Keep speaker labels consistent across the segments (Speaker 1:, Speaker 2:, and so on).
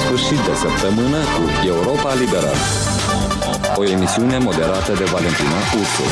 Speaker 1: sfârșit de săptămână cu Europa Liberă. O emisiune moderată de Valentina Ursu.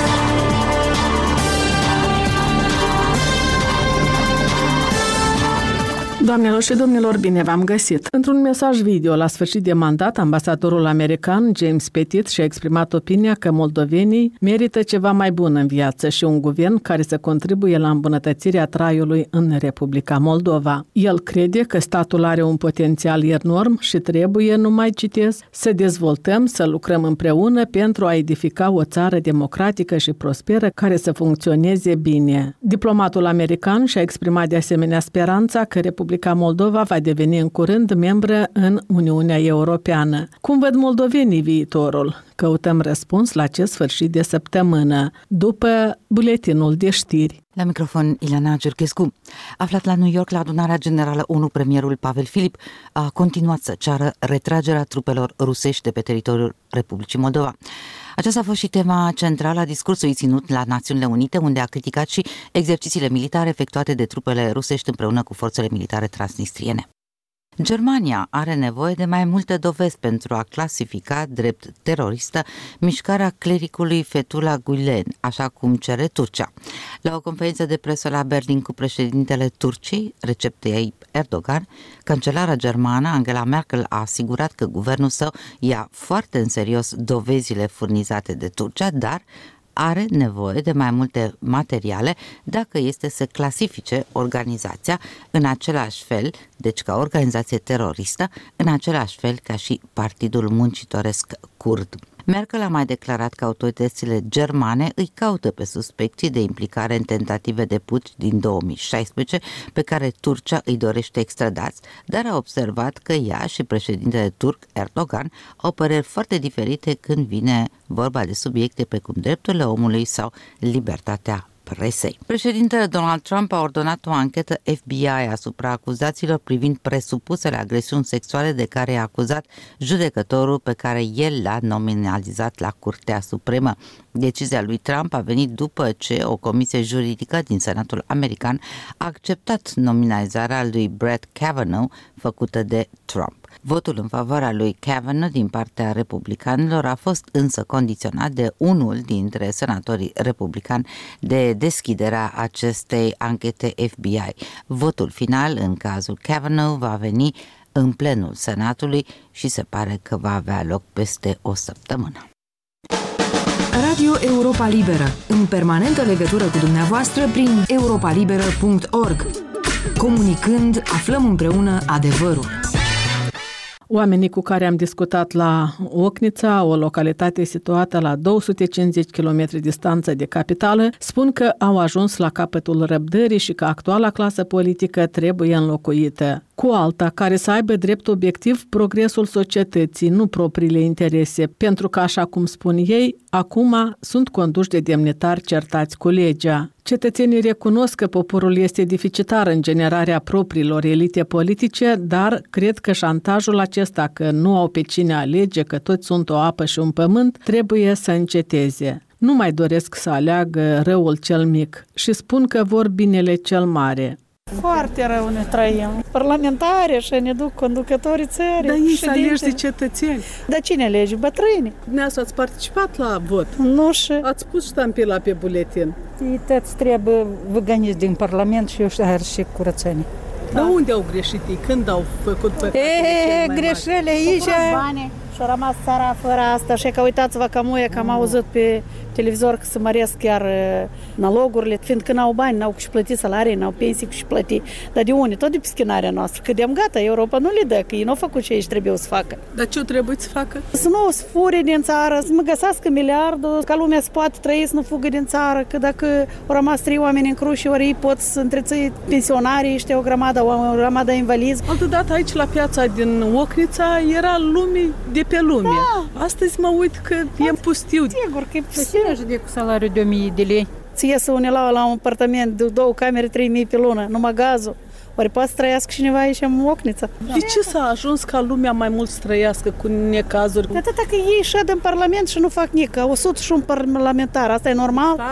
Speaker 2: Doamnelor și domnilor, bine v-am găsit! Într-un mesaj video la sfârșit de mandat, ambasadorul american James Petit și-a exprimat opinia că moldovenii merită ceva mai bun în viață și un guvern care să contribuie la îmbunătățirea traiului în Republica Moldova. El crede că statul are un potențial enorm și trebuie, nu mai citez, să dezvoltăm, să lucrăm împreună pentru a edifica o țară democratică și prosperă care să funcționeze bine. Diplomatul american și-a exprimat de asemenea speranța că Republica Moldova va deveni în curând membră în Uniunea Europeană. Cum văd moldovenii viitorul? Căutăm răspuns la acest sfârșit de săptămână, după buletinul de știri.
Speaker 3: La microfon, Ileana Cerchescu. Aflat la New York la adunarea generală ONU, premierul Pavel Filip a continuat să ceară retragerea trupelor rusești de pe teritoriul Republicii Moldova. Aceasta a fost și tema centrală a discursului ținut la Națiunile Unite, unde a criticat și exercițiile militare efectuate de trupele rusești împreună cu forțele militare transnistriene. Germania are nevoie de mai multe dovezi pentru a clasifica drept teroristă mișcarea clericului Fethullah Gülen, așa cum cere Turcia. La o conferință de presă la Berlin cu președintele Turciei, Recep Tayyip Erdogan, cancelara germană Angela Merkel a asigurat că guvernul său ia foarte în serios dovezile furnizate de Turcia, dar are nevoie de mai multe materiale dacă este să clasifice organizația în același fel, deci ca organizație teroristă, în același fel ca și Partidul Muncitoresc Kurd. Merkel a mai declarat că autoritățile germane îi caută pe suspecții de implicare în tentative de puci din 2016 pe care Turcia îi dorește extradați, dar a observat că ea și președintele turc Erdogan au păreri foarte diferite când vine vorba de subiecte precum drepturile omului sau libertatea presei. Președintele Donald Trump a ordonat o anchetă FBI asupra acuzațiilor privind presupusele agresiuni sexuale de care i-a acuzat judecătorul pe care el l-a nominalizat la Curtea Supremă. Decizia lui Trump a venit după ce o comisie juridică din Senatul American a acceptat nominalizarea lui Brett Kavanaugh făcută de Trump. Votul în favoarea lui Kavanaugh din partea republicanilor a fost însă condiționat de unul dintre senatorii republicani de deschiderea acestei anchete FBI. Votul final în cazul Kavanaugh va veni în plenul Senatului și se pare că va avea loc peste o săptămână.
Speaker 4: Radio Europa Liberă, în permanentă legătură cu dumneavoastră prin europalibera.org. Comunicând, aflăm împreună adevărul.
Speaker 2: Oamenii cu care am discutat la Ochnița, o localitate situată la 250 km distanță de capitală, spun că au ajuns la capătul răbdării și că actuala clasă politică trebuie înlocuită cu alta care să aibă drept obiectiv progresul societății, nu propriile interese, pentru că, așa cum spun ei, acum sunt conduși de demnitari certați cu legea. Cetățenii recunosc că poporul este deficitar în generarea propriilor elite politice, dar cred că șantajul acesta că nu au pe cine alege, că toți sunt o apă și un pământ, trebuie să înceteze. Nu mai doresc să aleagă răul cel mic și spun că vor binele cel mare.
Speaker 5: Foarte rău ne trăim. Parlamentari și ne duc conducătorii țării.
Speaker 2: Dar ei să alegi de cetățeni.
Speaker 5: Dar cine alege? Bătrâni.
Speaker 2: Dumneavoastră ați participat la vot?
Speaker 5: Nu și...
Speaker 2: Ați pus ștampila pe buletin?
Speaker 6: Ei toți trebuie văganiți din Parlament și eu și curățenii.
Speaker 2: Dar unde au greșit ei? Când au făcut păcatele cel mai
Speaker 5: greșelile aici. Bani și a rămas țara fără asta. Și că uitați-vă că muie, că am auzit pe televizor că se măresc chiar nalogurile, fiindcă n-au bani, n-au și plăti salarii, n-au pensii și plăti. Dar de unde? Tot de pe schinarea noastră. Că de-am gata, Europa nu le dă, că ei nu au făcut ce ei trebuie să facă.
Speaker 2: Dar ce trebuie să facă?
Speaker 5: Să nu se fure din țară, să mă găsească miliardul, ca lumea să poată trăi, să nu fugă din țară, că dacă au rămas 3 oameni în cruci, ori ei pot să întrețăi pensionarii, ăștia o grămadă invalizi.
Speaker 2: Altădată aici la piața din Ochnița era lume de pe lume. Da. Astăzi mă uit că e pustiu.
Speaker 5: Sigur că e pustiu.
Speaker 6: De cu salariul de 1000 de lei.
Speaker 5: Ți iese unelau la un apartament de 2 camere, 3.000 pe lună, numai gazul. Ori poate să trăiască cineva aici în Ochnița.
Speaker 2: De ce s-a ajuns ca lumea mai mult să trăiască cu necazuri?
Speaker 5: De atâta că ei șed în Parlament și nu fac nică. 100 și un parlamentar, asta e normal?
Speaker 2: Da.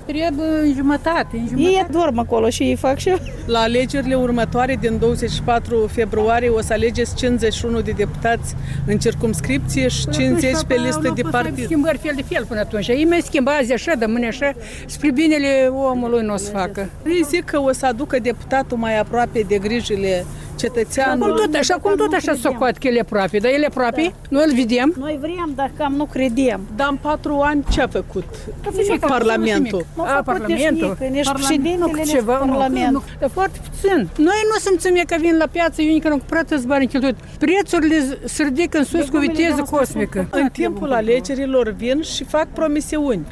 Speaker 6: Trebuie în jumătate.
Speaker 5: Ei dorm acolo și ei fac și...
Speaker 2: La alegerile următoare din 24 februarie o să alegeți 51 de deputați în circumscripție și 50 pe listă de partid.
Speaker 6: Schimbări fel de fel până atunci. Ei mai schimba azi așa, de mâine așa, spre binele omului nu o să facă.
Speaker 2: Ei zic că o să aducă deputatul mai aproape de grijile cetățeanului.
Speaker 6: Cum tot așa socoat că el e aproape, dar el e aproape, noi îl vedem.
Speaker 5: Noi vrem, dar cam nu credem.
Speaker 2: Dar în 4 ani ce a făcut Parlamentul?
Speaker 6: Parlamentul.
Speaker 5: Nici președintele, Parlamentul.
Speaker 6: Dar foarte puțin. Noi nu simțim că vin la piață, eu nici nu cumpărat toți banii cheltuit. Prețurile se ridică în sus cu viteză cosmică.
Speaker 2: În timpul alegerilor vin și fac promisiuni.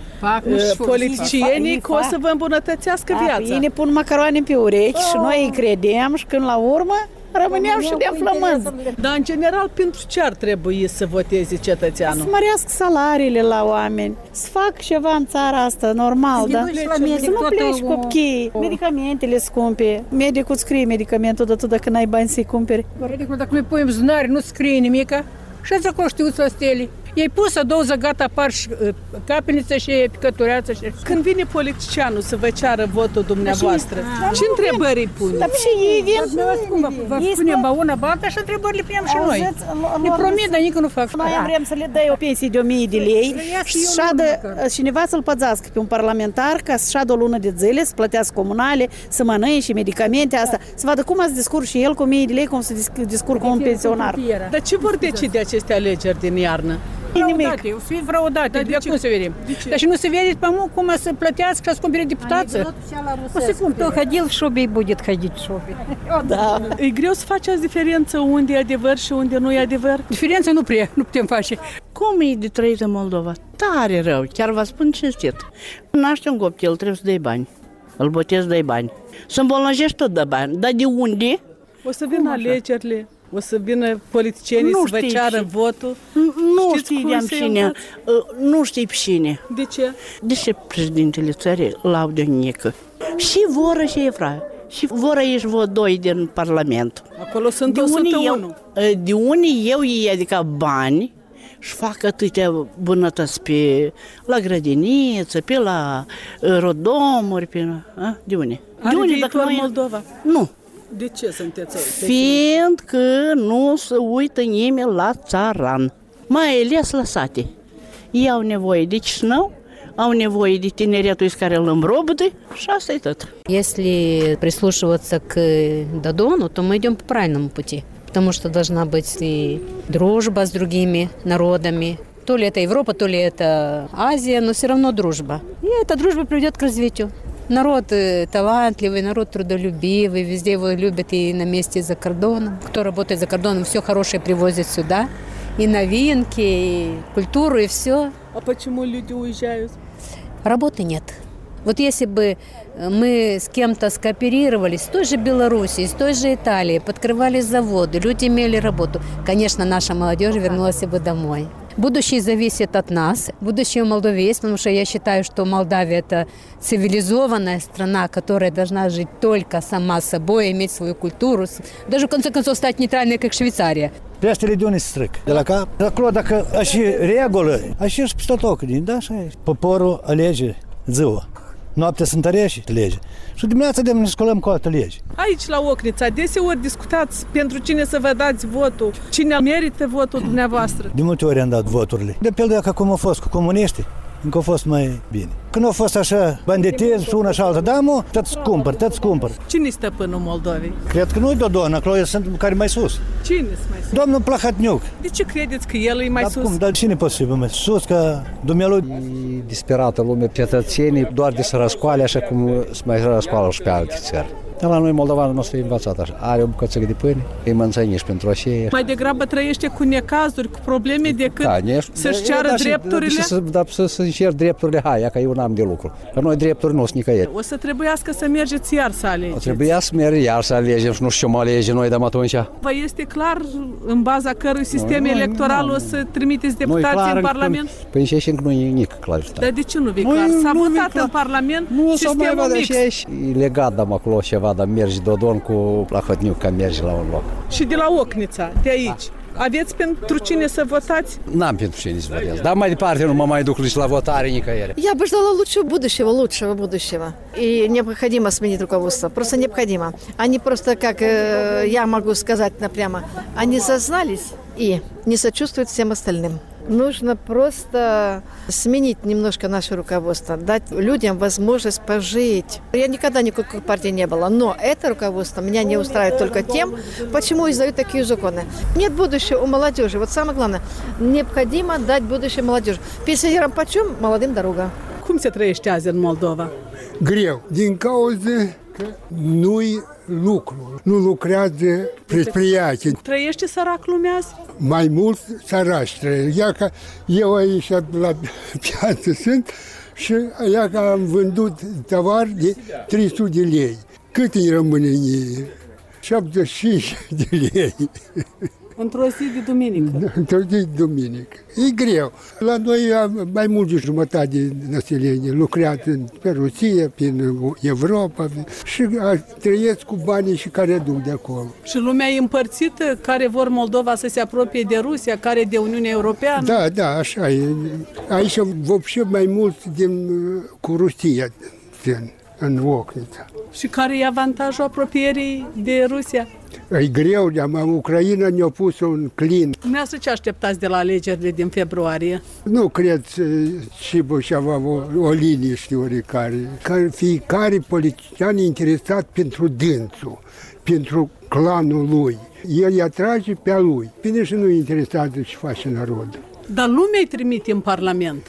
Speaker 2: Politicienii că o să vă îmbunătățească viața.
Speaker 5: Ei ne pun macaroane pe urechi și noi îi credem și când la urmă rămâneam și de flămânzi.
Speaker 2: Dar în general pentru ce ar trebui să voteze cetățeanul?
Speaker 5: Să mărească salariile la oameni, să fac ceva în țara asta, normal, da? Să nu pleci copiii, medicamentele scumpe. Medicul scrie medicamentul, dar tu dacă n-ai bani să-i cumperi.
Speaker 6: Medicul dacă noi punem buzunare, nu scrie nimica și ați acolo știuți la stele. Ei pus a doză, gata, apar și capeniță și picătureață.
Speaker 2: Când vine politicianul să vă ceară votul dumneavoastră, ce întrebări îi pune?
Speaker 5: Dar și ei vin.
Speaker 6: Vă spunem ba una, ba alta și întrebări le punem și noi. Ne promit, dar nici nu fac.
Speaker 5: Noi vrem să le dai o pensie de 1000 de lei și să șadă cineva să-l păzească pe un parlamentar ca să șadă o lună de zile, să plătească comunale, să mănânce și medicamente, asta. Să vadă cum ați discurs și el cu 1000 de lei, cum să discurcă un pensionar.
Speaker 2: Dar ce vor decide aceste alegeri din iarnă?
Speaker 6: Fraudate, o să fie fraudate, de acum să vedem. Dar și nu se vede pe cum să plătească și să cumpere deputață. O să cumpere. Кто ходил в шубе, будет ходить в шубе.
Speaker 2: Da. E greu să faceți diferență unde e adevăr și unde nu e adevăr?
Speaker 6: Diferența nu putem face.
Speaker 7: Cum e de trăit în Moldova? Tare rău, chiar vă spun cinstit. Naște un copil, trebuie să dai bani. Îl botezi, dai bani. Să îmbolnăjești, tot dă bani. Dar de unde?
Speaker 2: O să vină alegerile. O să vină politicienii să vă ceară votul?
Speaker 7: Nu știi de cine. Nu știi pe cine.
Speaker 2: De ce?
Speaker 7: De ce președintele țării laudă nică? Și voră și evra. Și voră ești vă doi din Parlament.
Speaker 2: Acolo sunt 101.
Speaker 7: De unde eu ei, adică bani, și fac atâtea bunătăți la grădiniță, pe la rodomuri, de unde?
Speaker 2: Are viitor Moldova?
Speaker 7: Nu.
Speaker 2: De ce sunteți aici?
Speaker 7: Fiindcă nu se uită nimeni la țaran, mai ales la sate. Ei au nevoie de cisnău, au nevoie de tineреtul care îl îmbrobătă și asta e tot.
Speaker 8: Если прислушиваться к Додону, то мы идем по правильному пути, потому что должна быть и дружба с другими народами. То ли это Европа, то ли это Азия, но все равно дружба. И эта дружба приведет к развитию. Народ талантливый, народ трудолюбивый, везде его любят и на месте, и за кордоном. Кто работает за кордоном, все хорошее привозит сюда. И новинки, и культуру, и все.
Speaker 2: А почему люди уезжают?
Speaker 8: Работы нет. Вот если бы мы с кем-то скооперировались, с той же Белоруссией, с той же Италией, подкрывали заводы, люди имели работу, конечно, наша молодежь вернулась бы домой. Будущее зависит от нас. Будущее в Молдове есть, потому что я считаю, что Молдавия – это цивилизованная страна, которая должна жить только сама собой, иметь свою культуру, даже в конце концов стать нейтральной, как Швейцария.
Speaker 9: Peștele de unde se stric? De la cap? Acolo dacă așa regulă, așa și peste tot, da, așa e. Poporul alege ziua. Noaptea se întărește lege. Și dimineața ne scolăm cu altă lege.
Speaker 2: Aici, la Ocnița, deseori discutați pentru cine să vă dați votul, cine merită votul dumneavoastră.
Speaker 9: De multe ori am dat voturile. De pildă că cum a fost cu comuniștii, încă a fost mai bine. Când a fost așa banditez și una și alta, da, mă, tot-ți cumpăr.
Speaker 2: Cine-i stăpânul Moldovei?
Speaker 9: Cred că nu-i Dodon, acolo sunt care mai sus.
Speaker 2: Cine-s mai sus?
Speaker 9: Domnul Plahatniuc.
Speaker 2: De ce credeți că el e mai sus?
Speaker 9: Cum? Dar cine poate fi mai sus, că dumnealui?
Speaker 10: E disperată lumea, cetățenii doar de să răscoale așa cum se mai răscoală și pe alte țări. Dar la noi moldovanul nu o să fie învățat așa. Are o bucățică de pâine, îi mânțăniși pentru aceea.
Speaker 2: Mai degrabă trăiește cu necazuri, cu probleme decât să-și ceară drepturile?
Speaker 10: Să-și cer drepturile, hai, că eu n-am de lucru. Că noi drepturi nu sunt nicăieri.
Speaker 2: O să trebuiască să mergeți iar să alegeți.
Speaker 10: O trebuia să mergem iar să alegem și nu știu ce mă alege noi de atunci.
Speaker 2: Vă este clar în baza cărui sistem electoral o să trimiteți deputații în Parlament?
Speaker 10: Păi și încă nu e nici clar.
Speaker 2: Dar de ce nu vi clar? S-a votat în Parlament sistemul mixt.
Speaker 10: E legat, dăm acolo ceva, dar mergi Dodon cu Plahotniuc, că mergi la un loc.
Speaker 2: Și de la Ocnița, de aici, Aveți pentru cine să votați?
Speaker 10: N-am pentru cine să votez, dar mai departe nu mă mai duc nici la votare, nicăieri.
Speaker 11: Я бы ждала лучшего будущего. И необходимо сменить руководство. Просто необходимо. Они просто, как я могу сказать напрямо, они зазнались и не сочувствуют всем остальным. Нужно просто сменить немножко наше руководство, дать людям возможность пожить. Я никогда никакой партии не была, но это руководство меня не устраивает только тем, почему издают такие законы. Нет будущего у молодежи. Вот самое главное, необходимо дать будущее молодежи. Пенсионерам почем, молодым дорога.
Speaker 2: Cum se trăiește azi în Moldova?
Speaker 12: Greu, din cauza că nu-i lucru, nu lucrează предприятия.
Speaker 2: Trăiește sărac lumea azi?
Speaker 12: Mai mult săraci trăiesc. Ia că eu aici la piață sunt și ia că am vândut tovar de 300 de lei. Cât îi rămâne în ei? 75 de lei.
Speaker 2: Într-o zi de duminică.
Speaker 12: Într-o zi de duminică. E greu. La noi mai mult de jumătate de naselenie lucrează pe Rusia, prin Europa și trăiesc cu banii și care duc de acolo.
Speaker 2: Și lumea e împărțită? Care vor Moldova să se apropie de Rusia, care de Uniunea Europeană?
Speaker 12: Da, așa e. Aici vopșe mai mult cu Rusia în Ocnița.
Speaker 2: Și care e avantajul apropierii de Rusia?
Speaker 12: E greu, Ucraina ne-a pus un clin.
Speaker 2: Dumneavoastră ce așteptați de la alegerile din februarie?
Speaker 12: Nu cred și avea o liniște oricare. Fiecare politician e interesat pentru dânsul, pentru clanul lui. El îi atrage pe a lui. Bine și nu e interesat de ce face narodul.
Speaker 2: Dar lumea îi trimite în Parlament.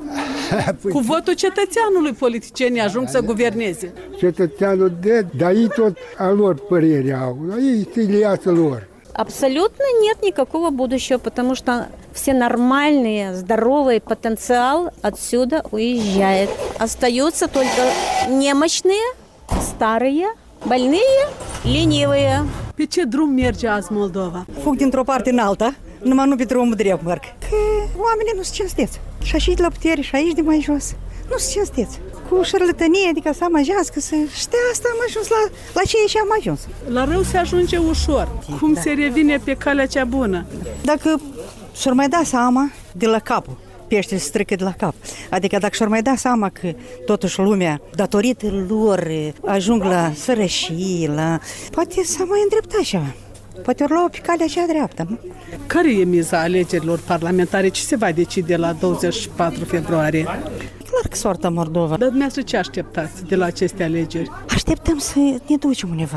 Speaker 2: Cu votul cetățeanului politicienii ajung să guverneze.
Speaker 12: Cetățeanul dar ei tot a lor părere au, ei se liață lor.
Speaker 13: Абсолютно нет никакого будущего, потому что все нормальные, здоровый потенциал отсюда уезжает. Остаются только немощные, старые, больные, ленивые.
Speaker 2: Pe ce drum merge azi Moldova?
Speaker 14: Fug dintr-o parte în alta, numai nu pe drumul drept merg. Că oamenii nu se cinsteți. Și aici de la putere și aici de mai jos. Nu se cinsteți. Cu șarlătănie, adică să amajească, să... Și de asta am ajuns la ceea ce am ajuns.
Speaker 2: La rău se ajunge ușor. Cum se revine pe calea cea bună?
Speaker 14: Dacă s-or mai da seama de la capul, peștele se strică de la cap. Adică dacă și-or mai da seama că totuși lumea, datorită lor, ajung la sărășii, poate să mai îndrepta așa. Poate ori lua pe calea cea dreaptă.
Speaker 2: Care e miza alegerilor parlamentare? Ce se va decide la 24 februarie?
Speaker 14: Clar că soarta Moldova.
Speaker 2: Dar dumneavoastră ce așteptați de la aceste alegeri?
Speaker 14: Așteptăm să ne ducem undeva,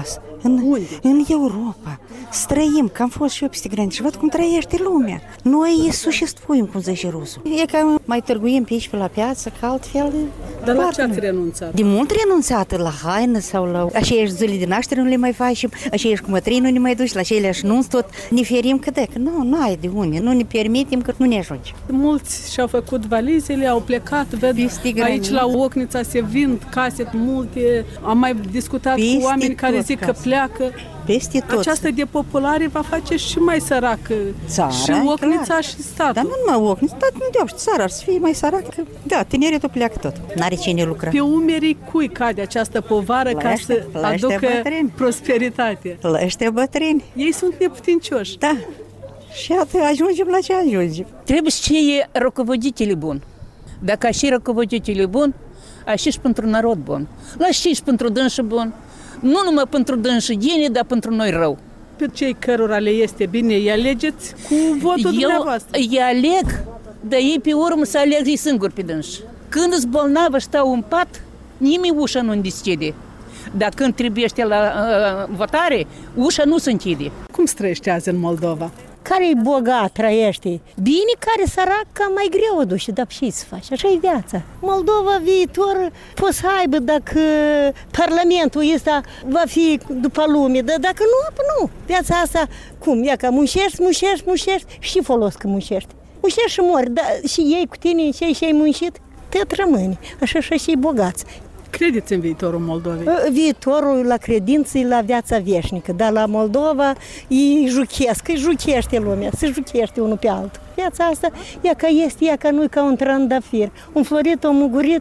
Speaker 14: în Europa, să trăim, că am fost și eu peste graniță și văd cum trăiește lumea. Noi sușestvuim, cum zice rusul. E că mai târguim pe aici, pe la piață, că altfel...
Speaker 2: Dar la ce ați renunțat?
Speaker 14: De mult renunțat, la haină sau la aceeași zile de naștere nu le mai facem, aceeași cu mătrii nu ne mai duci, la aceleași nunți tot ne ferim că nu ai de unde, nu ne permitem că nu ne ajunge.
Speaker 2: Mulți și-au făcut valizele, au plecat, ved, aici la Ocnița se vind case multe, am mai discutat cu oameni care zic că pleacă.
Speaker 14: Peste tot.
Speaker 2: Această depopulare va face și mai săracă și Ocnița și statul.
Speaker 14: Dar nu numai Ocnița, dar nu deopotrivă, țara ar să fie mai săracă. Da, tineretul pleacă tot. N-are cine lucra.
Speaker 2: Pe umerii cui cade această povară ca să aducă prosperitate?
Speaker 14: La ăștia bătrâni.
Speaker 2: Ei sunt neputincioși.
Speaker 14: Da. Și atât ajungem la ce ajungem.
Speaker 15: Trebuie să fie rucovoditele buni. Dacă și rucovoditele buni, și pentru narod bun. La și pentru dânși bun. Nu numai pentru dânși bine, dar pentru noi rău.
Speaker 2: Pe cei cărora le este bine, îi alegeți cu votul dumneavoastră?
Speaker 15: Eu îi aleg, dar ei pe urmă să aleg ei singuri pe dânși. Când îți bolnavă stau în pat, nimeni ușa nu deschide. Dar când trebuiește la votare, ușa nu se închide.
Speaker 2: Cum străiește azi în Moldova?
Speaker 16: Care e bogat, trăiește bine, care sărac, cam mai greu o duce, dar ce să faci? Așa e viața. Moldova viitor poate să aibă dacă parlamentul ăsta va fi după lume, dar dacă nu. Viața asta, cum? Ia că muncești și folos că muncești. Muncești și mori, dar și ei cu tine, și ai muncit, tot rămâne. Așa și e bogați.
Speaker 2: Credeți în viitorul Moldovei?
Speaker 16: Viitorul la credință e la viața veșnică, dar la Moldova e juchește lumea, se juchește unul pe altul. Viața asta, ea că este, ea că nu e ca un trandafir. Un florit, un mugurit,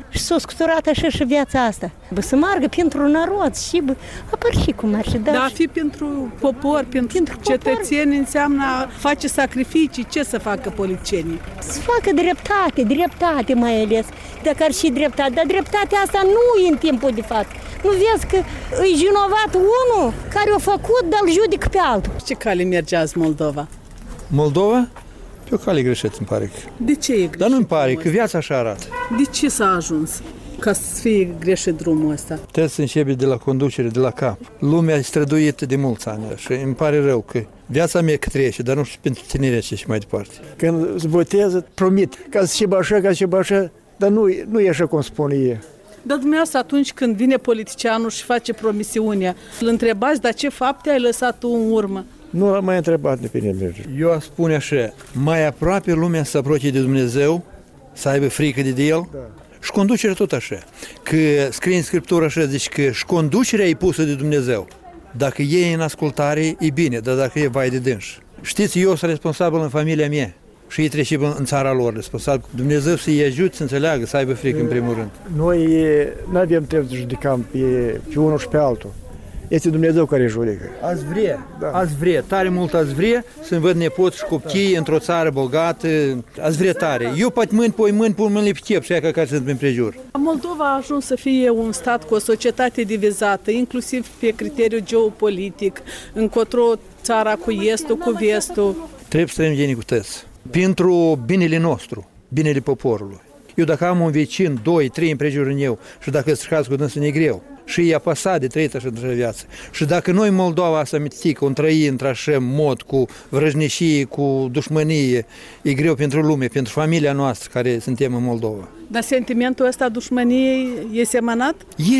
Speaker 16: și s-a scuturat așa și viața asta. Să meargă pentru narod și apar și cum ar și da.
Speaker 2: Dar a fi pentru popor, pentru cetățeni înseamnă a face sacrificii. Ce să facă politicienii?
Speaker 16: Să facă dreptate mai ales. Dacă ar și dreptate, dar dreptatea asta nu e în timpul de fapt. Nu vezi că e vinovat unul care a făcut, dar îl judică pe altul.
Speaker 2: Ce cale merge azi Moldova?
Speaker 17: Moldova? Pe o cale greșit, îmi pare.
Speaker 2: De ce e greșit?
Speaker 17: Dar nu-mi pare, că viața așa arată.
Speaker 2: De ce s-a ajuns ca să fie greșit drumul ăsta?
Speaker 17: Trebuie să începe de la conducere, de la cap. Lumea e străduită de mulți ani și îmi pare rău că viața mea trece, dar nu știu pentru tineri și mai departe.
Speaker 18: Când îți votează, promit, ca să și așa, dar nu e așa cum spune ei.
Speaker 2: Dar dumneavoastră atunci când vine politicianul și face promisiunea, îl întrebați, dar ce fapte ai lăsat tu în urmă?
Speaker 18: Nu l-am mai întrebat de pe nimeni.
Speaker 17: Eu aș spune așa, mai aproape lumea să apropie de Dumnezeu, să aibă frică de El, da. Și conducerea tot așa. Că scrie în Scriptură așa, zice că și conducerea e pusă de Dumnezeu. Dacă e în ascultare, e bine, dar dacă e vai de dânși. Știți, eu sunt responsabil în familia mea. Și ei trece în țara lor, responsabil. Dumnezeu să-i ajute să înțeleagă, să aibă frică în primul rând.
Speaker 18: Noi nu avem timp să judecăm pe unul și pe altul. Este Dumnezeu care judecă.
Speaker 17: Ați vrea, tare mult ați vrea să-mi văd nepoți și copii într-o țară bogată, ați vrea tare. Eu poate mâini pun mâinile pe chep și aia care sunt în prejur.
Speaker 2: Moldova a ajuns să fie un stat cu o societate divizată, inclusiv pe criteriu geopolitic, încotro țara cu estul, cu vestul.
Speaker 17: Trebuie să trăim genități. Pentru binele nostru, binele poporului. Eu dacă am un vecin, 2-3 împrejurul meu și dacă îți cu dânsul e greu și e apăsat de trăit așa într-o viață. Și dacă noi Moldova asta mitică, o trăi într-așa mod, cu vrăjnișie, cu dușmănie, e greu pentru lume, pentru familia noastră care suntem în Moldova.
Speaker 2: Dar sentimentul ăsta dușmăniei e semănat?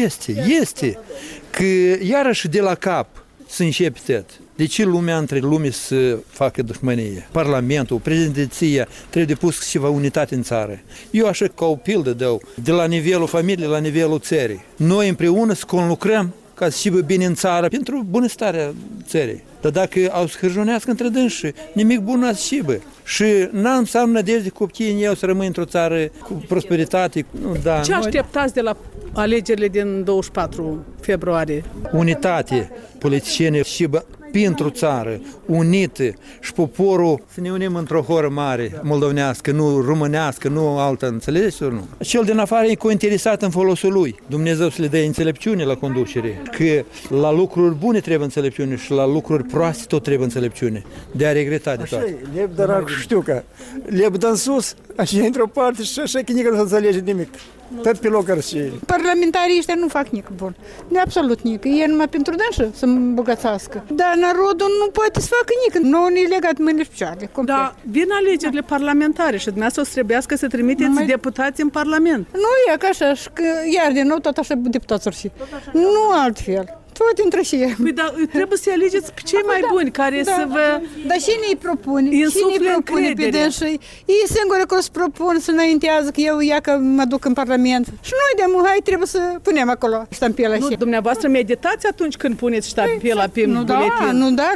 Speaker 17: Este. Că iarăși de la cap să începe tot. De ce lumea între lume să facă dușmănie? Parlamentul, prezidenția, trebuie pus ceva unitate în țară. Eu așa ca o pildă dau, de la nivelul familiei la nivelul țării. Noi împreună să conlucrăm ca să șibă bine în țară pentru bunăstarea țării. Dar dacă au să hârjonească între dânsi, nimic bun n-a să șibă. Și n-am să am nădejde copiii în eu să rămân într-o țară cu prosperitate.
Speaker 2: Ce așteptați de la alegerile din 24 februarie?
Speaker 17: Unitate, politicieni șibă pentru țară, unită și poporul să ne unim într-o horă mare, moldovenească, nu românească, nu altă, înțelegeți sau nu? Cel din afară e cointeresat în folosul lui. Dumnezeu să le dea înțelepciune la conducere, că la lucruri bune trebuie înțelepciune și la lucruri proaste tot trebuie înțelepciune. De a regreta de toate.
Speaker 18: Așa e, dar știu că leb dă în sus, așa într-o parte și așa că nici nu se înțelege nimic. Tot pe locuri și...
Speaker 6: Parlamentarii ăștia nu fac nic bun. De absolut nic. E numai pentru dânșă să îmbogățească. Dar narodul nu poate să facă nic. Nu ne-i legat mâinile și picioarele.
Speaker 2: Da, vin alegerile parlamentare și dumneavoastră o să trebuiască să trimiteți deputați în Parlament.
Speaker 6: Nu e ca așa, și că iar din nou tot așa deputați or fi. Nu altfel. Tot intră și el.
Speaker 2: Păi, dar trebuie să alegeți pe cei mai buni, care să vă...
Speaker 6: Dar cine îi propune? Cine îi propune pe dânsii? Ei singură că o să propun să înaintează că eu ia că mă duc în Parlament. Și noi de hai trebuie să punem acolo ștampela.
Speaker 2: Nu, dumneavoastră meditați atunci când puneți ștampela pe buletin?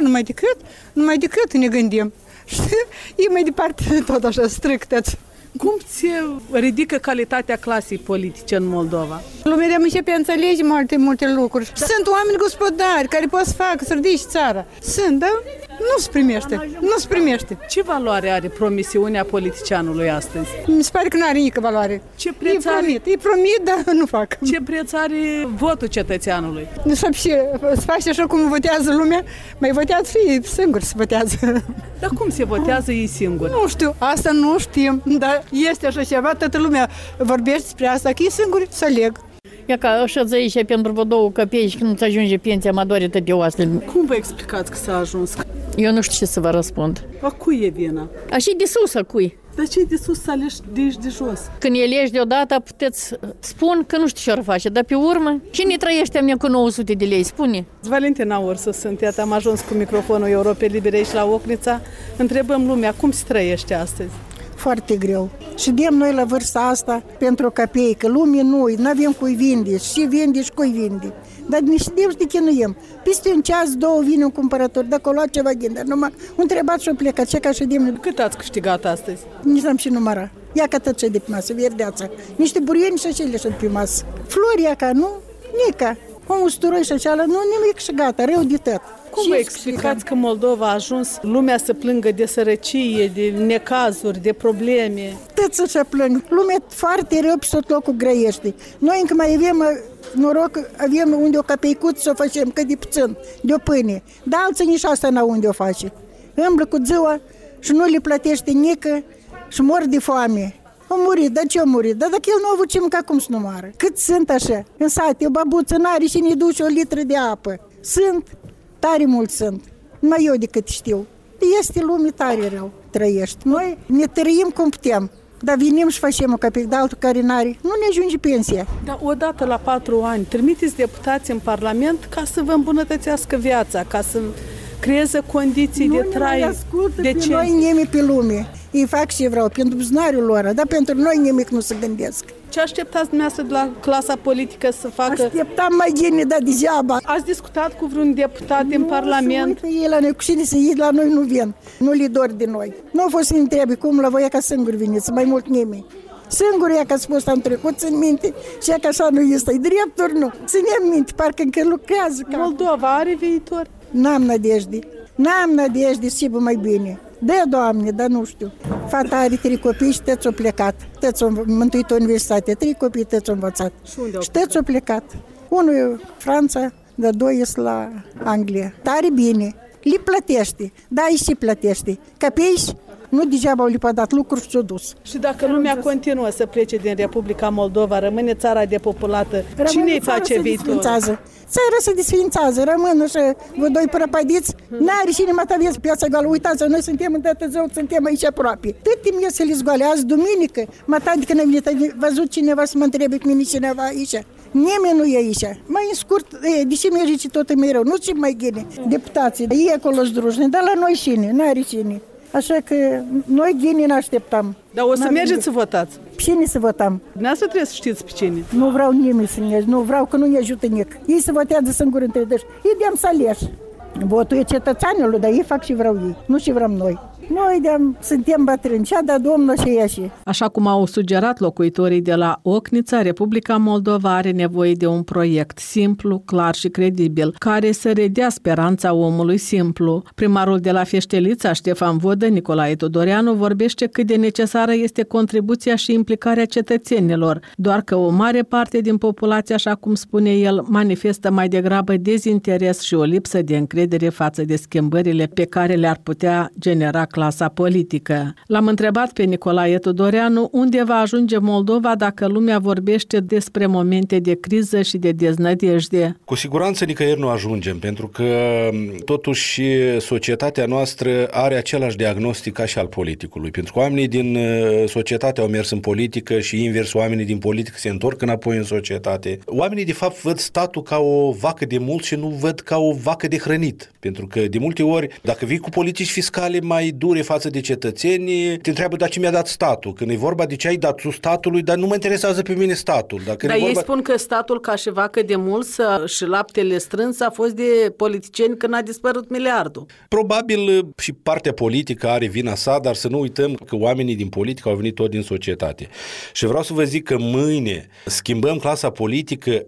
Speaker 6: Numai decât ne gândim. Și e mai departe tot așa stricteți.
Speaker 2: Cum se ridică calitatea clasei politice în Moldova?
Speaker 6: Lumea de începe a înțelege multe lucruri. Sunt oameni gospodari care pot să facă, să ridice țara. Sunt, dar nu se primește.
Speaker 2: Ce valoare are promisiunea politicianului astăzi?
Speaker 6: Mi se pare că nu are nicio valoare.
Speaker 2: Ce preț are?
Speaker 6: E promit, dar nu fac.
Speaker 2: Ce preț are votul cetățeanului?
Speaker 6: Să faci așa cum votează lumea, mai votează fie singuri să votează.
Speaker 2: Dar cum se votează ei singuri?
Speaker 6: Nu știu, asta nu știm, dar este așa ceva, toată lumea vorbește despre asta, că ei singuri să aleg.
Speaker 19: Ia ca așa aici pentru vă 2 copii când îți ajunge pensia, mă doare tot de oasele.
Speaker 2: Cum vă explicați că s-a ajuns?
Speaker 19: Eu nu știu ce să vă răspund.
Speaker 2: A cui e vina?
Speaker 19: A și de sus, a cui?
Speaker 2: Dar ce de sus să alegi de aici de jos?
Speaker 19: Când elegi deodată, puteți spun că nu știu ce ar face, dar pe urmă, cine trăiește mie cu 900 de lei, spune?
Speaker 2: Valentina Ursu sunt, iată, am ajuns cu microfonul Europei Libere aici la Ocnița. Întrebăm lumea, cum se trăiește astăzi?
Speaker 20: Foarte greu. Și dem noi la vârsta asta pentru copii, că lumea noi, nu avem cui vinde, și vinde și cui vinde. Dar ne știm și de chinuiem. Peste un ceas, 2 vine un cumpărător, dacă o lua ceva gândă, numai un întrebat și-o plecat, ce ca și dem.
Speaker 2: Cât ați câștigat astăzi?
Speaker 20: Nici n-am și numărat. Ia ca tot ce de pe masă, verdeața. Niște burieni și acele sunt pe masă. Flori ca, nu? Nica. Un usturoi și aceala, nu nimic și gata, rău de tot.
Speaker 2: Cum vă explicați că Moldova a ajuns lumea să plângă de sărăcie, de necazuri, de probleme?
Speaker 20: Toți așa plâng. Lumea foarte rău pe tot locul grăiește. Noi încă mai avem noroc, avem unde o capeicuță să o facem, că de puțin, de o pâine. Dar alții nici asta n-au unde o face. Îmblă cu ziua și nu le plătește nică și mor de foame. Au murit, dar ce au murit? Dar dacă el nu a avut ce mânca, cum să nu moară? Cât sunt așa? În sate, o babuță n-are și ne duce o litră de apă. Sunt, tare mulți sunt. Numai eu decât știu. Este lume tare rău, trăiești. Noi ne trăim cum putem. Dar venim și facem o capic, de altul care n-are, nu ne ajunge pensia.
Speaker 2: Dar odată la 4 ani, trimiteți deputați în Parlament ca să vă îmbunătățească viața, ca să creeze condiții de trai decente.
Speaker 20: Noi nimeni pe lume. Ei fac ce vreau, pentru buzunarul lor, dar pentru noi nimic nu se gândesc.
Speaker 2: Ce așteptați dumneavoastră de la clasa politică să facă?
Speaker 20: Așteptam mai bine, dar degeaba.
Speaker 2: Ați discutat cu vreun deputat în Parlament?
Speaker 20: Nu, ei la noi, cu cine să iei, la noi nu vin. Nu li dor de noi. Nu au fost să întrebe cum la voi, ca singuri veniți, mai mult nimeni. Singur ea că a spus am trecut, țin minte și ea că așa nu este. E drept ori nu? Ținem minte, parcă încă lucrează.
Speaker 2: Moldova are viitor?
Speaker 20: N-am nădejde. N-am nădejde să fie mai bine. Da, Doamne, dar nu știu. Fata are 3 copii și toți au plecat. Toți au mântuit o universitate. 3 copii toți au învățat. Și toți au plecat. Unul e Franța, dar 2 sunt la Anglia. Tare bine. Le plătește. Da, și se plătește. Capești? Nu degeaba au lipat lucruri și s-au dus.
Speaker 2: Și dacă lumea continuă să plece din Republica Moldova, rămâne țara depopulată, cine îi face viitor?
Speaker 20: Țara se desfințează, rămân și vă doi prăpădiți, n-are cine mă aveți piața goală. Uitați, noi suntem în dată zău, suntem aici aproape. Tot timp ies să le zgoale, azi duminică, mă tadi când am venit, a văzut cineva să mă întrebe pe mine cineva aici. Nimeni nu e aici. Mai în scurt, de ce merge tot mereu? Nu ce mai ghine. Deputații, ei acolo zdrujni, dar la noi cine, n-are cine. Așa că noi ghinii n-așteptam.
Speaker 2: Dar o să mergeți să votați?
Speaker 20: Cine să votăm?
Speaker 2: Dumneavoastră trebuie să știți pe cine.
Speaker 20: Nu vreau nimeni să ne nu vreau că nu ne ajută nic. Ei se votează singuri între dăși. Ei de-am să aleși. Votul e cetățenilor, dar ei fac ce vreau ei, nu ce vrem noi. Noi suntem bătrâni, cea de Domnul și ieși.
Speaker 2: Așa cum au sugerat locuitorii de la Ocnița, Republica Moldova are nevoie de un proiect simplu, clar și credibil, care să redea speranța omului simplu. Primarul de la Feștelița, Ștefan Vodă, Nicolae Tudoreanu, vorbește cât de necesară este contribuția și implicarea cetățenilor, doar că o mare parte din populație, așa cum spune el, manifestă mai degrabă dezinteres și o lipsă de încredere față de schimbările pe care le-ar putea genera clasa politică. L-am întrebat pe Nicolae Tudoreanu unde va ajunge Moldova dacă lumea vorbește despre momente de criză și de deznădejde.
Speaker 21: Cu siguranță nicăieri nu ajungem, pentru că totuși societatea noastră are același diagnostic ca și al politicului. Pentru că oamenii din societate au mers în politică și invers, oamenii din politică se întorc înapoi în societate. Oamenii de fapt văd statul ca o vacă de mult și nu văd ca o vacă de hrănit. Pentru că de multe ori, dacă vii cu politici fiscale mai dure față de cetățeni, te întreabă, dar ce mi-a dat statul? Când e vorba de ce ai dat tu statului, dar nu mă interesează pe mine statul.
Speaker 2: Dar ei spun că statul ca și vacă de mult și laptele strâns a fost de politicieni când a dispărut miliardul.
Speaker 21: Probabil și partea politică are vina sa, dar să nu uităm că oamenii din politică au venit tot din societate. Și vreau să vă zic că mâine schimbăm clasa politică,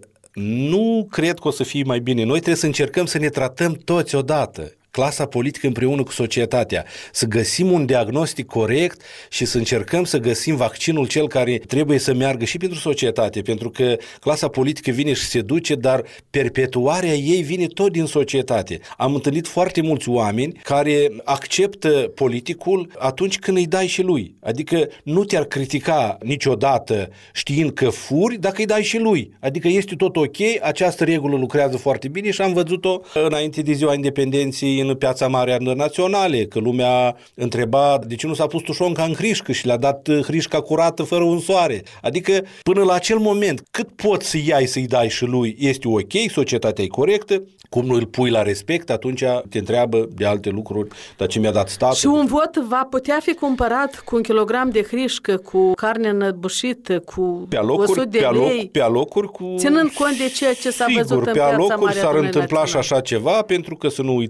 Speaker 21: nu cred că o să fie mai bine. Noi trebuie să încercăm să ne tratăm toți odată. Clasa politică împreună cu societatea, să găsim un diagnostic corect și să încercăm să găsim vaccinul cel care trebuie să meargă și pentru societate, pentru că clasa politică vine și se duce, dar perpetuarea ei vine tot din societate. Am întâlnit foarte mulți oameni care acceptă politicul atunci când îi dai și lui. Adică nu te-ar critica niciodată știind că furi dacă îi dai și lui. Adică este tot ok, această regulă lucrează foarte bine și am văzut-o înainte de ziua independenței în Piața Mare a Naționale, că lumea întreba de ce nu s-a pus tușonca în hrișcă și le-a dat hrișca curată fără un soare. Adică până la acel moment, cât poți să iai să-i dai și lui, este ok, societatea e corectă, cum nu îl pui la respect, atunci te întreabă de alte lucruri, dar ce mi-a dat statul.
Speaker 2: Și un vot va putea fi cumpărat cu 1 kilogram de hrișcă, cu carne înăbușită, cu 100 de lei.
Speaker 21: Pe alocuri cu...
Speaker 2: Ținând cont de ceea ce s-a văzut în Piața Mare a
Speaker 21: s-ar întâmpla și așa ceva, pentru că să nu uităm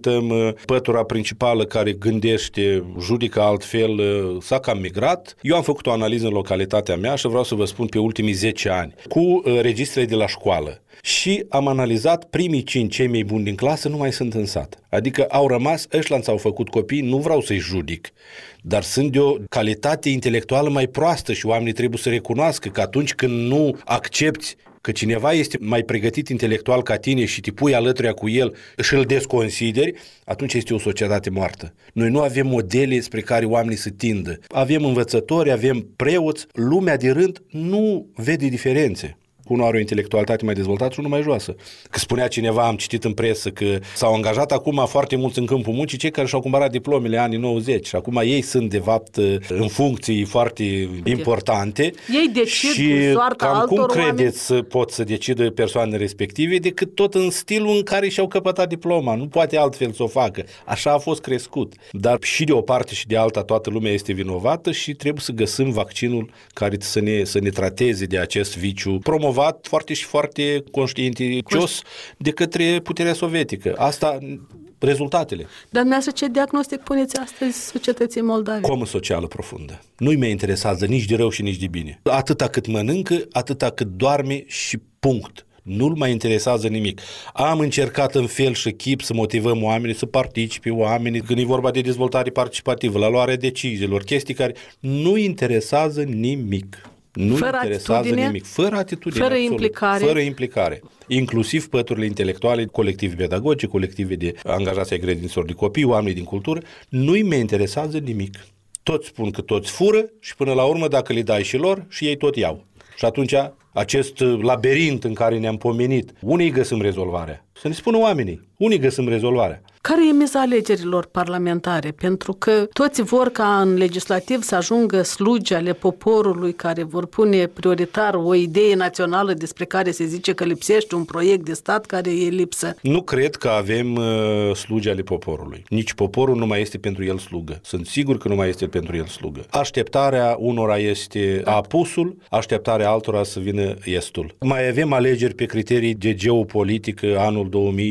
Speaker 21: pătura principală care gândește, judică altfel, s-a cam migrat. Eu am făcut o analiză în localitatea mea și vreau să vă spun pe ultimii 10 ani, cu registrele de la școală. Și am analizat primii 5 cei mai buni din clasă nu mai sunt în sat. Adică au rămas, ăștia s-au făcut copii, nu vreau să-i judic, dar sunt de o calitate intelectuală mai proastă și oamenii trebuie să recunoască că atunci când nu accepti că cineva este mai pregătit intelectual ca tine și te pui alături cu el și îl desconsideri, atunci este o societate moartă. Noi nu avem modele spre care oamenii să tindă. Avem învățători, avem preoți, lumea de rând nu vede diferențe. Unul are o intelectualitate mai dezvoltată și unul mai joasă. Că spunea cineva, am citit în presă, că s-au angajat acum foarte mulți în câmpul muncii cei care și-au cumpărat diplomele anii 90 și acum ei sunt de fapt în funcții foarte importante.
Speaker 2: Ei decid
Speaker 21: și
Speaker 2: cu soarta
Speaker 21: cam
Speaker 2: altor
Speaker 21: cum credeți
Speaker 2: oameni?
Speaker 21: să pot să decidă persoanele respective decât tot în stilul în care și-au căpătat diploma. Nu poate altfel să o facă. Așa a fost crescut. Dar și de o parte și de alta toată lumea este vinovată și trebuie să găsim vaccinul care să ne trateze de acest viciu promovat foarte și foarte conștientios de către puterea sovietică. Asta rezultatele.
Speaker 2: Dar dumneavoastră ce diagnostic puneți astăzi societății moldave?
Speaker 21: Comă socială profundă. Nu-i mai interesează nici de rău și nici de bine. Atâta cât mănâncă, atâta cât doarme și punct. Nu-l mai interesează nimic. Am încercat în fel și chip să motivăm oamenii, să participe oamenii, când e vorba de dezvoltare participativă, la luarea deciziilor, chestii care nu interesează nimic. Nu interesează nimic. Fără atitudine.
Speaker 2: Fără implicare.
Speaker 21: Fără implicare. Inclusiv păturile intelectuale, colective pedagogice, colective de angajați ai grădiniților de copii, oamenii din cultură, nu-i mai interesează nimic. Toți spun că toți fură și până la urmă dacă le dai și lor și ei tot iau. Și atunci acest labirint în care ne-am pomenit, unii găsim rezolvarea. Să ne spună oamenii, unii găsim rezolvarea.
Speaker 2: Care e miza alegerilor parlamentare? Pentru că toți vor ca în legislativ să ajungă slugi ale poporului care vor pune prioritar o idee națională despre care se zice că lipsește un proiect de stat care e lipsă.
Speaker 21: Nu cred că avem slugi ale poporului. Nici poporul nu mai este pentru el slugă. Sunt sigur că nu mai este pentru el slugă. Așteptarea unora este apusul, așteptarea altora să vină estul. Mai avem alegeri pe criterii de geopolitică anul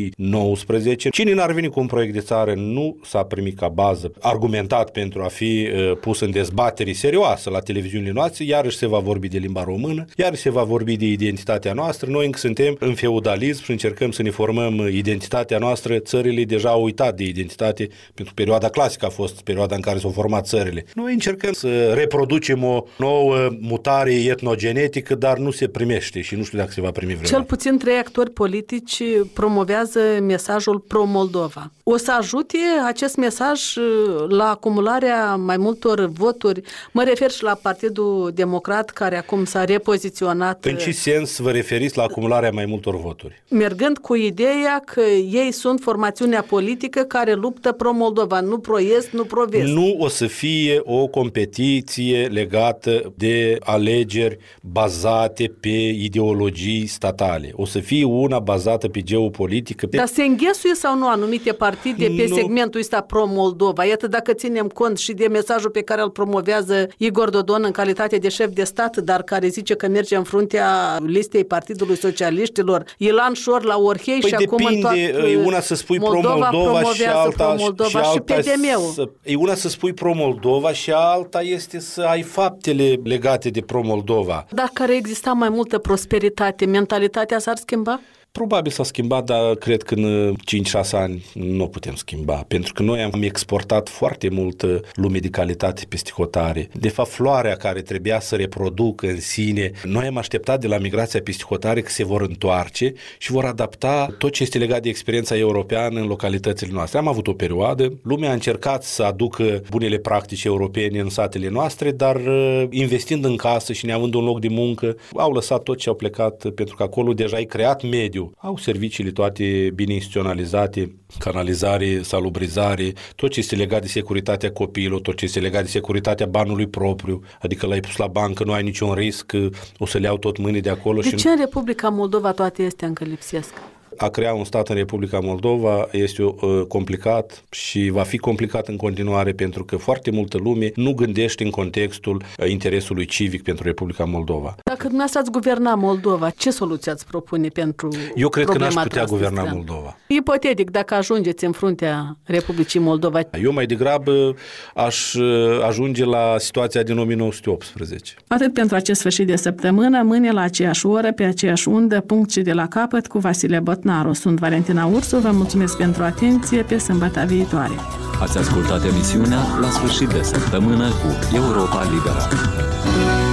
Speaker 21: 2019. Cine n-ar veni cu un proiect de țară nu s-a primit ca bază argumentat pentru a fi pus în dezbatere serioasă la televiziunile noastre, iarăși se va vorbi de limba română, iarăși se va vorbi de identitatea noastră. Noi încă suntem în feudalism și încercăm să ne formăm identitatea noastră. Țările deja au uitat de identitate, pentru perioada clasică a fost perioada în care s-au format țările. Noi încercăm să reproducem o nouă mutare etnogenetică, dar nu se primește și nu știu dacă se va primi vreodată.
Speaker 2: Cel puțin 3 actori politici promovează mesajul pro-Moldova. O să ajute acest mesaj la acumularea mai multor voturi? Mă refer și la Partidul Democrat, care acum s-a repoziționat.
Speaker 21: În ce sens vă referiți la acumularea mai multor voturi?
Speaker 2: Mergând cu ideea că ei sunt formațiunea politică care luptă pro-Moldova, nu pro-est, nu pro-vest.
Speaker 21: Nu o să fie o competiție legată de alegeri bazate pe ideologii statale. O să fie una bazată pe geopolitică.
Speaker 2: Dar se înghesuie sau nu anumite partide pe segmentul ăsta pro-Moldova? Iată, dacă ținem cont și de mesajul pe care îl promovează Igor Dodon în calitate de șef de stat, dar care zice că merge în fruntea listei Partidului Socialiștilor, Ilan Șor la Orhei și acum în toată
Speaker 21: una să spui pro-Moldova și alta
Speaker 2: și PDM-ul.
Speaker 21: E una să spui pro-Moldova și alta este să ai faptele legate de pro-Moldova.
Speaker 2: Dacă ar exista mai multă prosperitate, mentalitatea s-ar schimba?
Speaker 21: Probabil s-a schimbat, dar cred că în 5-6 ani nu o putem schimba, pentru că noi am exportat foarte mult lume de calitate peste hotare. De fapt, floarea care trebuia să reproducă în sine, noi am așteptat de la migrația peste hotare că se vor întoarce și vor adapta tot ce este legat de experiența europeană în localitățile noastre. Am avut o perioadă, lumea a încercat să aducă bunele practici europene în satele noastre, dar investind în casă și neavând un loc de muncă, au lăsat tot ce au plecat, pentru că acolo deja ai creat mediu. Au serviciile toate bine instituționalizate, canalizare, salubrizare, tot ce este legat de securitatea copiilor, tot ce este legat de securitatea banului propriu, adică l-ai pus la bancă, nu ai niciun risc, o să le iau tot mâine de acolo.
Speaker 2: De ce în Republica Moldova toate astea încă lipsesc?
Speaker 21: A crea un stat în Republica Moldova este complicat și va fi complicat în continuare, pentru că foarte multă lume nu gândește în contextul interesului civic pentru Republica Moldova.
Speaker 2: Dacă dumneavoastră ați guverna Moldova, ce soluții ați propune pentru
Speaker 21: Eu cred că n-aș putea
Speaker 2: guverna
Speaker 21: guverna Moldova.
Speaker 2: Ipotetic, dacă ajungeți în fruntea Republicii Moldova.
Speaker 21: Eu mai degrabă aș ajunge la situația din 1918.
Speaker 2: Atât pentru acest sfârșit de săptămână, mâine la aceeași oră, pe aceeași undă, punct și de la capăt cu Vasile Botnaru. Sunt Valentina Ursu, vă mulțumesc pentru atenție, pe sâmbătă viitoare.
Speaker 1: Ați ascultat emisiunea La sfârșit de săptămână cu Europa Liberă.